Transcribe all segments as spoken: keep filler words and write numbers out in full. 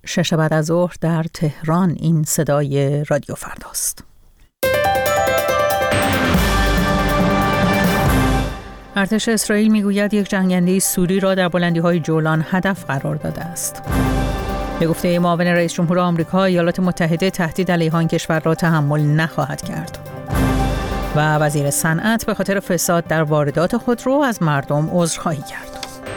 شش بعد از ظهر در تهران. این صدای رادیو فرداست. ارتش اسرائیل میگوید یک جنگنده سوری را در بلندی‌های جولان هدف قرار داده است. به گفته معاون رئیس جمهور آمریکا، ایالات متحده تهدید علیه آن کشور را تحمل نخواهد کرد. و وزیر صنعت به خاطر فساد در واردات خودرو از مردم عذرخواهی کرد.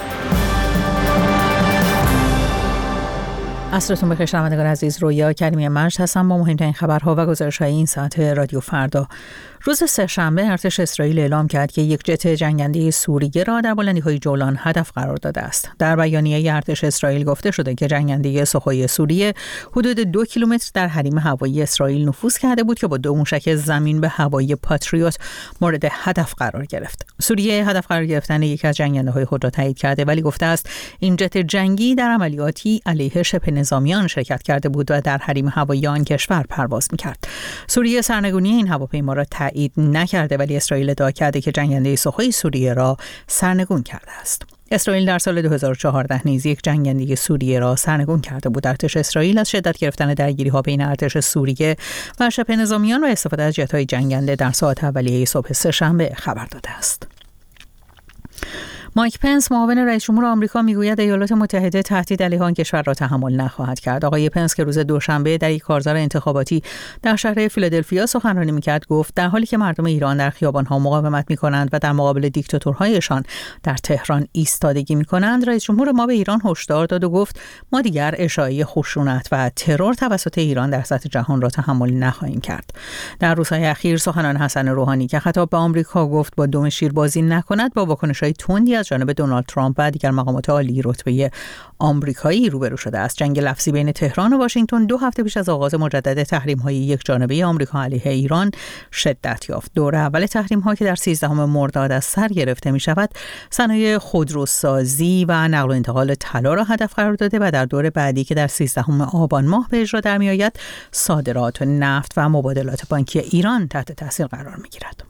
عصرتون بخیر شنوندگان عزیز، رویا کریمی مجد هستم با مهمترین خبرها و گزارش‌های این ساعت رادیو فردا. روز سه‌شنبه ارتش اسرائیل اعلام کرد که یک جت جنگنده سوریه را در بلندی‌های جولان هدف قرار داده است. در بیانیه ارتش اسرائیل گفته شده که جنگنده سوخوی سوریه حدود دو کیلومتر در حریم هوایی اسرائیل نفوذ کرده بود که با دو موشک زمین به هوایی پاتریوت مورد هدف قرار گرفت. سوریه هدف قرار گرفتن یک از جنگنده‌های خود را تایید کرده، ولی گفته است این جت جنگی در عملیاتی علیه شبه نظامیان شرکت کرده بود و در حریم هوایی آن کشور پرواز می‌کرد. سوریه سرنگونی این هواپیما را تایید نکرده، ولی اسرائیل ادعا کرده که جنگنده سوخوی سوریه را سرنگون کرده است. اسرائیل در سال دو هزار و چهارده نیز یک جنگنده سوریه را سرنگون کرده بود. ارتش اسرائیل از شدت گرفتن درگیری‌ها بین ارتش سوریه و شبه نظامیان و استفاده از جت‌های جنگنده در ساعات اولیه صبح سه‌شنبه خبر داده است. مایک پنس معاون رئیس جمهور آمریکا میگوید ایالات متحده تهدید علیه آن کشور را تحمل نخواهد کرد. آقای پنس که روز دوشنبه در یک کارزار انتخاباتی در شهر فیلادلفیا سخنرانی میکرد گفت در حالی که مردم ایران در خیابان‌ها مقاومت میکنند و در مقابل دیکتاتورهایشان در تهران ایستادگی میکنند، رئیس جمهور ما به ایران هشدار داد و گفت ما دیگر اشاعه خشونت و ترور توسط ایران در سطح جهان را تحمل نخواهیم کرد. در روزهای اخیر سخنان حسن روحانی که خطاب به آمریکا گفت با دم شیر بازی نکند، با واکنش‌های تندی از جانب دونالد ترامپ و دیگر مقامات عالی رتبه آمریکایی روبرو شده است. جنگ لفظی بین تهران و واشنگتن دو هفته پیش از آغاز مجدد تحریم‌های یک جانبه آمریکا علیه ایران شدت یافت. دور اول تحریم‌ها که در سیزدهم مرداد از سر گرفته می‌شود، صنایع خودروسازی و نقل و انتقال طلا را هدف قرار داده و در دور بعدی که در سیزدهم آبان ماه به اجرا در می‌آید، صادرات نفت و مبادلات بانکی ایران تحت تاثیر قرار می‌گیرد.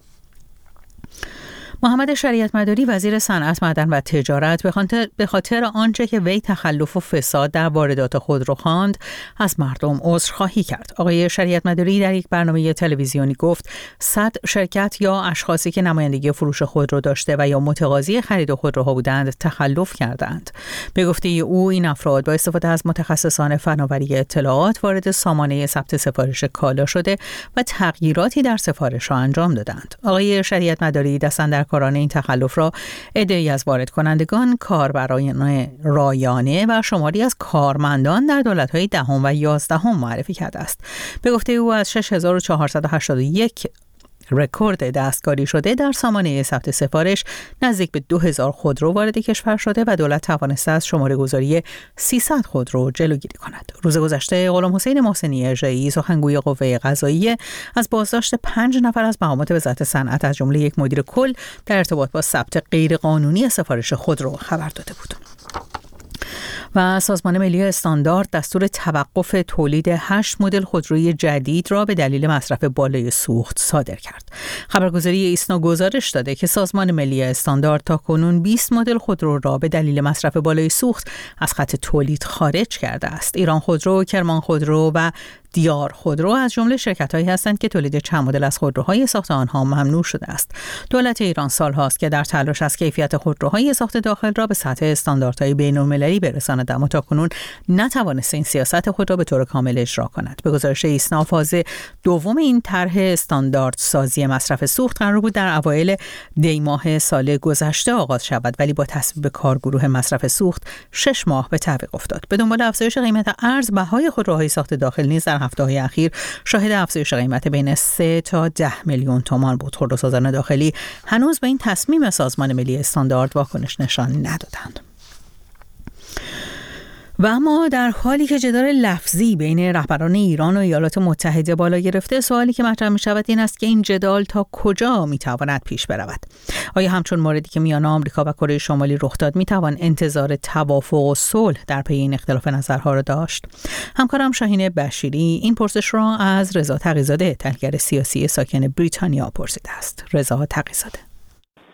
محمد شریعت مداری وزیر صنعت، معدن و تجارت به خاطر به خاطر آنچه که وی تخلف و فساد در واردات خودرو خواند از مردم عذرخواهی کرد. آقای شریعت مداری در یک برنامه تلویزیونی گفت صد شرکت یا اشخاصی که نمایندگی فروش خودرو داشته و یا متقاضی خرید خودروها بودند تخلف کردند. به گفته او این افراد با استفاده از متخصصان فناوری اطلاعات وارد سامانه ثبت سفارش کالا شده و تغییراتی در سفارش را انجام دادند. آقای شریعت مداری دستاندر کاران این تخلف را عده‌ای از وارد کنندگان، کاربران رایانه و شماری از کارمندان در دولت‌های دهم و یازدهم معرفی کرده است. به گفته او از شش هزار و چهارصد و هشتاد و یک رکورد دستکاری شده در سامانه ثبت سفارش نزدیک به دو هزار خودرو وارد کشور شده و دولت توانسته از شماره گذاری سیصد خودرو جلوگیری کند. روز گذشته غلام حسین محسنی ارجاعی سخنگوی قوه قضاییه از بازداشت پنج نفر از مقامات وزارت صنعت از جمله یک مدیر کل در ارتباط با ثبت غیرقانونی سفارش خودرو خبر داده بود. و سازمان ملی استاندارد دستور توقف تولید هشت مدل خودروی جدید را به دلیل مصرف بالای سوخت صادر کرد. خبرگزاری ایسنا گزارش داده که سازمان ملی استاندارد تاکنون بیست مدل خودرو را به دلیل مصرف بالای سوخت از خط تولید خارج کرده است. ایران خودرو، کرمان خودرو و دیار خودرو از جمله شرکت‌هایی هستند که تولید چند مدل از خودروهای ساخت آنها ممنوع شده است. دولت ایران سال‌هاست که در تلاش از کیفیت خودروهای ساخت داخل را به سطح استانداردهای بین‌المللی برساند، اما تاکنون نتوانسته این سیاست خود را به طور کامل اجرا کند. به گزارش ایسنا، فاز دوم این طرح استاندارد سازی مصرف سوخت قرار بود در اوایل دی ماه سال گذشته آغاز شود، ولی با تصویب کارگروه مصرف سوخت شش ماه به تعویق افتاد. به دنبال افزایش قیمت ارز، بهای خودروهای ساخت داخل نیز در هفته‌های اخیر شاهد افزایش قیمت بین سه تا ده میلیون تومان بود. خودروسازان داخلی هنوز به این تصمیم سازمان ملی استاندارد واکنش نشان ندادند. و اما در حالی که جدال لفظی بین رهبران ایران و ایالات متحده بالا گرفته، سوالی که مطرح می شود این است که این جدال تا کجا می تواند پیش برود؟ آیا همچون موردی که میان آمریکا و کره شمالی رخ داد می توان انتظار توافق و صلح در پی این اختلاف نظرها را داشت؟ همکارم شاهین بشیری این پرسش را از رضا تقی‌زاده، تحلیلگر سیاسی ساکن بریتانیا، پرسیده است. رضا تقی‌زاده: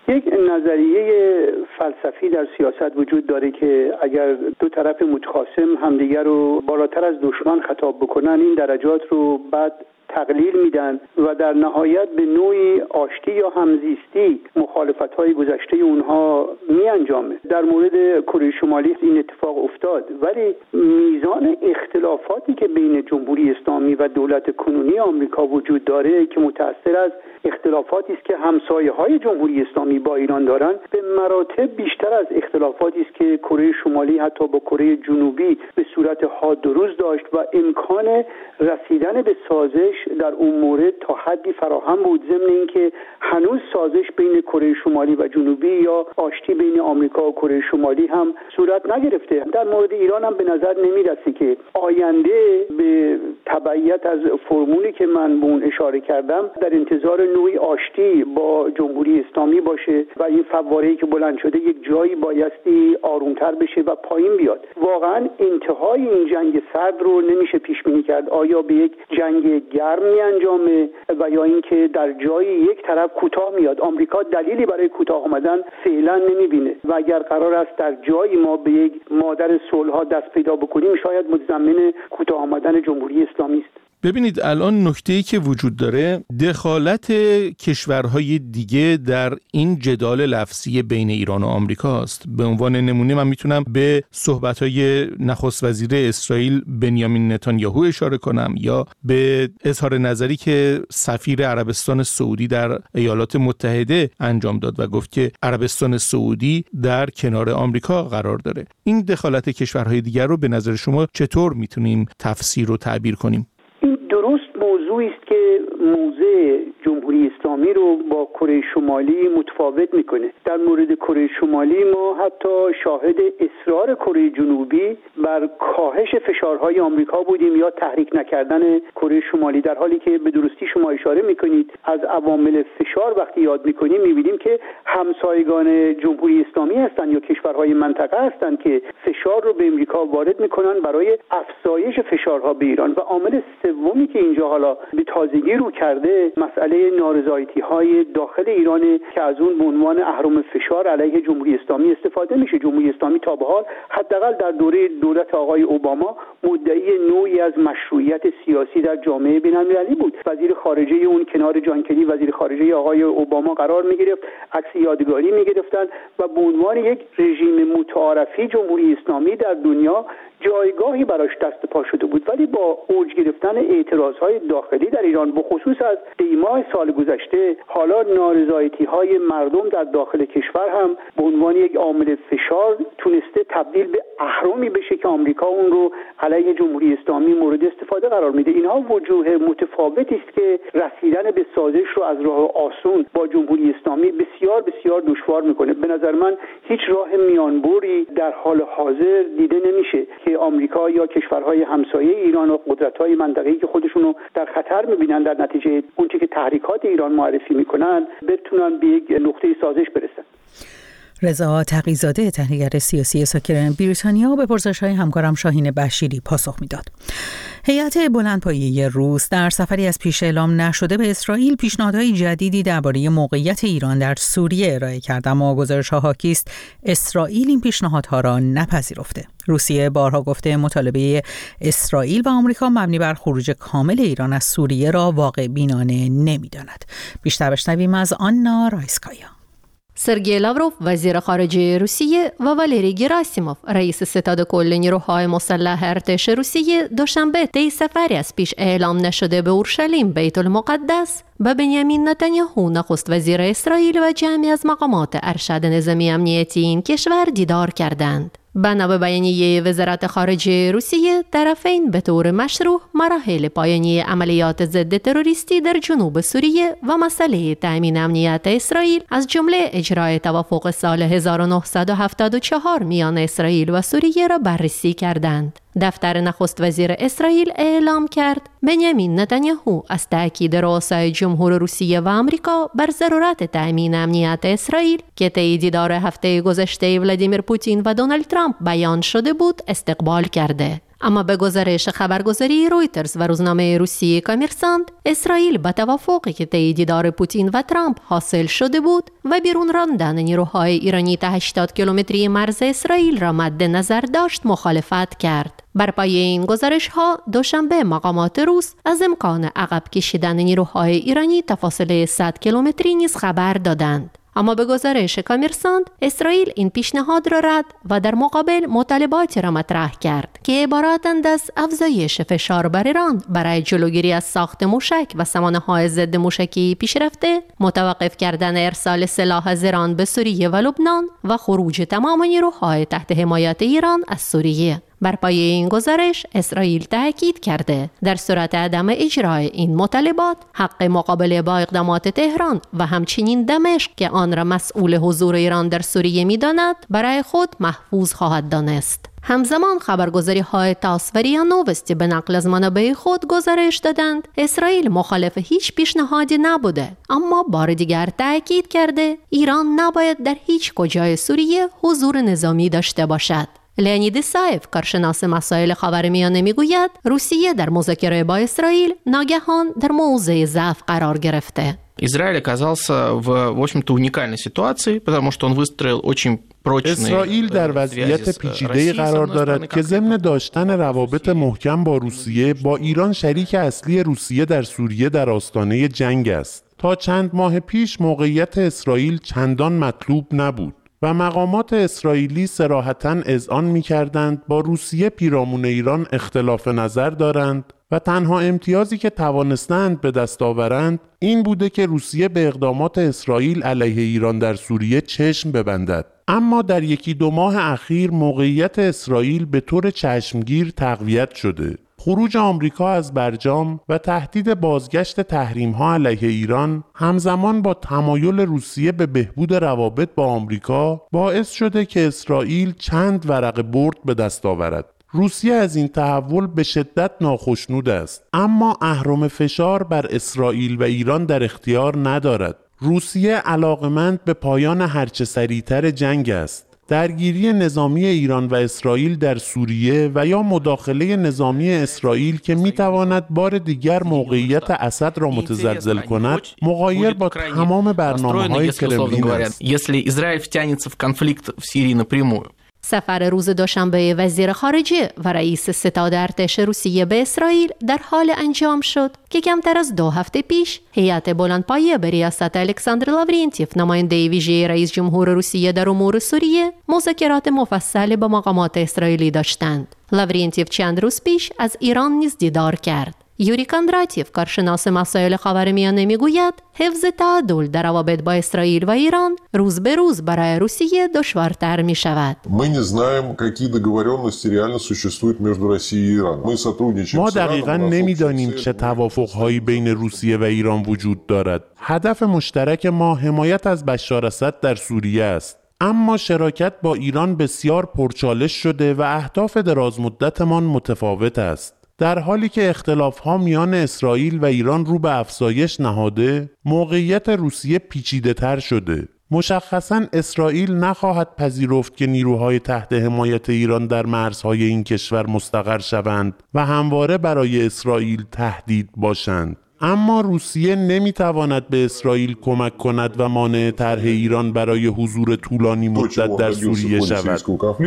یک نظریه فلسفی در سیاست وجود داره که اگر دو طرف متخاصم همدیگر رو بالاتر از دشمن خطاب بکنن، این درجات رو بعد تقلیل میدن و در نهایت به نوعی آشتی یا همزیستی مخالفت‌های گذشته اونها می انجامه. در مورد کره شمالی این اتفاق افتاد، ولی میزان اختلافاتی که بین جمهوری اسلامی و دولت کنونی آمریکا وجود داره که متأثر از اختلافاتی است که همسایه‌های جمهوری اسلامی با ایران دارن، به مراتب بیشتر از اختلافاتی است که کره شمالی حتی با کره جنوبی به صورت حاد و روز داشت و امکان رسیدن به سازش در اون مورد تا حدی فراهم بود، ضمن اینکه هنوز سازش بین کره شمالی و جنوبی یا آشتی بین آمریکا و کره شمالی هم صورت نگرفته. در مورد ایران هم به نظر نمیرسه که آینده به تبعیت از فرمولی که من به اون اشاره کردم در انتظار نوعی آشتی با جمهوری اسلامی باشه و این فواره‌ای که بلند شده یک جایی بایستی آرومتر بشه و پایین بیاد. واقعا انتهای این جنگ سرد رو نمیشه پیش بینی کرد. آیا به یک جنگ گرم می انجامه و یا اینکه در جایی یک طرف کوتاه میاد؟ آمریکا دلیلی برای کوتاه آمدن فعلا نمیبینه و اگر قرار است در جایی ما به یک مادر صلح‌ها دست پیدا بکنیم، شاید متضمن کوتاه آمدن جمهوری اسلامی است. ببینید الان نکته‌ای که وجود داره دخالت کشورهای دیگه در این جدال لفظی بین ایران و آمریکاست. به عنوان نمونه من میتونم به صحبت‌های نخست وزیر اسرائیل بنیامین نتانیاهو اشاره کنم یا به اظهار نظری که سفیر عربستان سعودی در ایالات متحده انجام داد و گفت که عربستان سعودی در کنار آمریکا قرار داره. این دخالت کشورهای دیگر رو به نظر شما چطور میتونیم تفسیر و تعبیر کنیم؟ این درست موضوعی است که موضع جمهوری اسلامی رو با کره شمالی متفاوت میکنه. در مورد کره شمالی ما حتی شاهد اصرار کره جنوبی بر کاهش فشارهای آمریکا بودیم یا تحریک نکردن کره شمالی، در حالی که به درستی شما اشاره میکنید از عوامل فشار وقتی یاد میکنیم میبینیم که همسایگان جمهوری اسلامی هستند یا کشورهای منطقه هستند که فشار رو به آمریکا وارد میکنن برای افزایش فشارها به ایران. و عامل سومی که اینجا حالا به تازگی رو کرده مسئله نارضایتی‌های داخل ایران که از اون به عنوان اهرم فشار علیه جمهوری اسلامی استفاده میشه. جمهوری اسلامی تا به حال حداقل در دوره دولت آقای اوباما مدعی نوعی از مشروعیت سیاسی در جامعه بین‌المللی بود. وزیر خارجه اون کنار جان کری وزیر خارجه آقای اوباما قرار میگرفت، عکس یادگاری میگرفتن و به عنوان یک رژیم متعارفی جمهوری اسلامی در دنیا جایگاهی براش دست پا شده بود. ولی با اوج گرفتن اعتراضهای داخلی در ایران به خصوص از دیماه سال گذشته، حالا نارضایتی‌های مردم در داخل کشور هم به عنوان یک عامل فشار تونسته تبدیل به اهرمی بشه که آمریکا اون رو علیه جمهوری اسلامی مورد استفاده قرار میده. اینها وجوه متفاوتی است که رسیدن به سازش رو از راه آسون با جمهوری اسلامی بسیار بسیار دشوار میکنه. به نظر من هیچ راه میانبری در حال حاضر دیده نمیشه که آمریکا یا کشورهای همسایه ایران و قدرت‌های منطقه‌ای که خودشونو در خطر می‌بینن در نتیجه اونچه که تحریکات ایران معرفی می‌کنن بتونن به یک نقطه سازش برسن. رضا تقی‌زاده، تحلیلگر سیاسی ساکن بریتانیا، به پرسش‌های همکارم شاهین بشیری پاسخ میداد. هیئت بلندپایه روس در سفری از پیش اعلام نشده به اسرائیل پیشنهادهای جدیدی درباره موقعیت ایران در سوریه ارائه کرد، اما گزارش‌ها حاکی است اسرائیل این پیشنهادها را نپذیرفته. روسیه بارها گفته مطالبه اسرائیل و آمریکا مبنی بر خروج کامل ایران از سوریه را واقع بینانه نمی‌داند. بیشتر بشنویم از آنا رایسکایا. سرگئی لاوروف وزیر خارجه روسیه و والری گراسیموف رئیس ستاد کل نیروهای مسلح ارتش روسیه دوشنبه طی سفری از پیش اعلام نشده به اورشلیم بیت المقدس با بنیامین نتانیاهو نخست وزیر اسرائیل و جمعی از مقامات ارشد نظامی امنیتی این کشور دیدار کردند. بنا به بیانیه وزارت خارجه روسیه، طرفین به طور مشروع مراحل پایانی عملیات ضد تروریستی در جنوب سوریه و مسئله تامین امنیت اسرائیل از جمله اجرای توافق سال هزار و نهصد و هفتاد و چهار میان اسرائیل و سوریه را بررسی کردند. دفتر نخست وزیر اسرائیل اعلام کرد بنیامین نتانیاهو از تأکید رؤسای جمهور روسیه و آمریکا بر ضرورت تأمین امنیت اسرائیل که طی دیدار هفته گذشته ولادیمیر پوتین و دونالد ترامپ بیان شده بود استقبال کرده. اما به گزارش خبرگزاری رویترز و روزنامه روسیه کامرسانت، اسرائیل با توافقی که طی دیدار پوتین و ترامپ حاصل شده بود و بیرون راندن نیروهای ایرانی تا هشتاد کیلومتری مرز اسرائیل را مد نظر داشت مخالفت کرد. بر پایه این گزارش ها دوشنبه مقامات روس از امکان عقب کشیدن نیروهای ایرانی تا فاصله صد کیلومتری نیز خبر دادند. اما به گزارش کامرسانت، اسرائیل این پیشنهاد را رد و در مقابل مطالباتی را مطرح کرد که عبارتند از افزایش فشار بر ایران برای جلوگیری از ساخت موشک و سامانه‌های ضد موشکی پیشرفته، متوقف کردن ارسال سلاح از ایران به سوریه و لبنان و خروج تمام نیروهای تحت حمایت ایران از سوریه. بر پایه این گزارش، اسرائیل تاکید کرده در صورت عدم اجرای این مطالبات، حق مقابله با اقدامات تهران و همچنین دمشق که آن را مسئول حضور ایران در سوریه می‌داند، برای خود محفوظ خواهد دانست. همزمان خبرگزاری های تاس و ریا نووستی به نقل از منابع خود گزارش دادند اسرائیل مخالف هیچ پیشنهادی نبوده، اما بار دیگر تاکید کرده ایران نباید در هیچ کجای سوریه حضور نظامی داشته باشد. لئونید سایف، کارشناس مسائل خاورمیانه، میگوید روسیه در مذاکره با اسرائیل ناگهان در موضع ضعف قرار گرفته. Израиль оказался в, в общем-то, уникальной ситуации, потому что он выстроил очень прочные اسرائیل در وضعیت پیچیده‌ای قرار دارد که ضمن داشتن روابط محکم با روسیه، با ایران شریک اصلی روسیه در سوریه در آستانه جنگ است. تا چند ماه پیش موقعیت اسرائیل چندان مطلوب نبود و مقامات اسرائیلی صراحتاً اذعان می‌کردند با روسیه پیرامون ایران اختلاف نظر دارند و تنها امتیازی که توانستند به دست آورند این بوده که روسیه به اقدامات اسرائیل علیه ایران در سوریه چشم ببندد. اما در یکی دو ماه اخیر موقعیت اسرائیل به طور چشمگیر تقویت شده. خروج آمریکا از برجام و تهدید بازگشت تحریم‌ها علیه ایران همزمان با تمایل روسیه به بهبود روابط با آمریکا باعث شده که اسرائیل چند ورقه برد به دست آورد. روسیه از این تحول به شدت ناخشنود است، اما اهرم فشار بر اسرائیل و ایران در اختیار ندارد. روسیه علاقمند به پایان هرچه سریعتر جنگ است. درگیری نظامی ایران و اسرائیل در سوریه و یا مداخله نظامی اسرائیل که میتواند بار دیگر موقعیت اسد را متزلزل کند، مغایر با تمام برنامه‌های کرملین است. سفر روز دوشنبه وزیر خارجه و رئیس ستاد ارتش روسیه به اسرائیل در حال انجام شد که کمتر از دو هفته پیش هیئت بلندپایه به ریاست الکساندر لاورینتیف، نماینده ویژه رئیس جمهور روسیه در امور سوریه، مذاکرات مفصل با مقامات اسرائیلی داشتند. لاورینتیف چند روز پیش از ایران نیز دیدار کرد. یوری کاندراتیف، کارشناس مسائل خاورمیانه، میگوید حفظ تعادل در روابط با اسرائیل و ایران روز به روز برای روسیه دشوارتر می شود. ما دقیقاً نمیدانیم چه توافق‌هایی بین روسیه و ایران وجود دارد. هدف مشترک ما حمایت از بشار اسد در سوریه است. اما شراکت با ایران بسیار پرچالش شده و اهداف درازمدتمان متفاوت است. در حالی که اختلاف‌ها میان اسرائیل و ایران رو به افزایش نهاده، موقعیت روسیه پیچیده‌تر شده. مشخصاً اسرائیل نخواهد پذیرفت که نیروهای تحت حمایت ایران در مرزهای این کشور مستقر شوند و همواره برای اسرائیل تهدید باشند. اما روسیه نمیتواند به اسرائیل کمک کند و مانع طرح ایران برای حضور طولانی مدت در سوریه شود.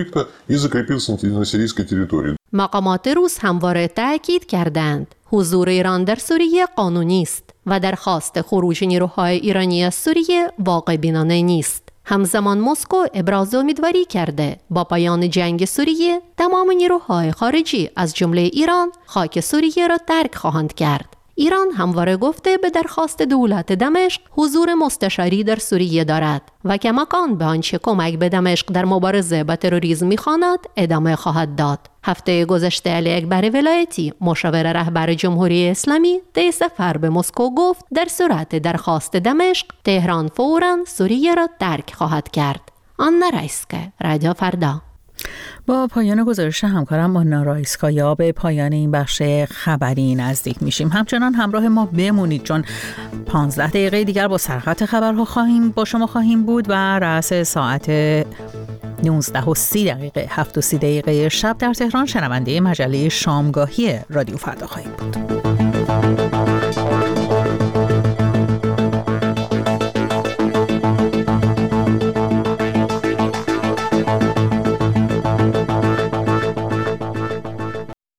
مقامات روس همواره تأکید کردند حضور ایران در سوریه قانونی است و درخواست خروج نیروهای ایرانی از سوریه واقع بینانه نیست. همزمان مسکو ابراز امیدواری کرده با پایان جنگ سوریه تمام نیروهای خارجی از جمله ایران خاک سوریه را ترک خواهند کرد. ایران همواره گفته به درخواست دولت دمشق حضور مستشاری در سوریه دارد و کماکان به آنچه کمک به دمشق در مبارزه با تروریسم می‌خواند ادامه خواهد داد. هفته گذشته علی اکبر ولایتی، مشاور رهبر جمهوری اسلامی، طی سفر به مسکو گفت در صورت درخواست دمشق تهران فوراً سوریه را ترک خواهد کرد. آنا رایسکه، رادیو فردا. با پایان گزارش همکارم مانا رایسکایا به پایان این بخش خبری نزدیک میشیم. همچنان همراه ما بمونید چون پانزده دقیقه دیگر با سرخط خبرها خواهیم با شما خواهیم بود و رأس ساعت نوزده و سی دقیقه هفت و سی دقیقه شب در تهران شنونده مجله شامگاهی رادیو فردا خواهیم بود.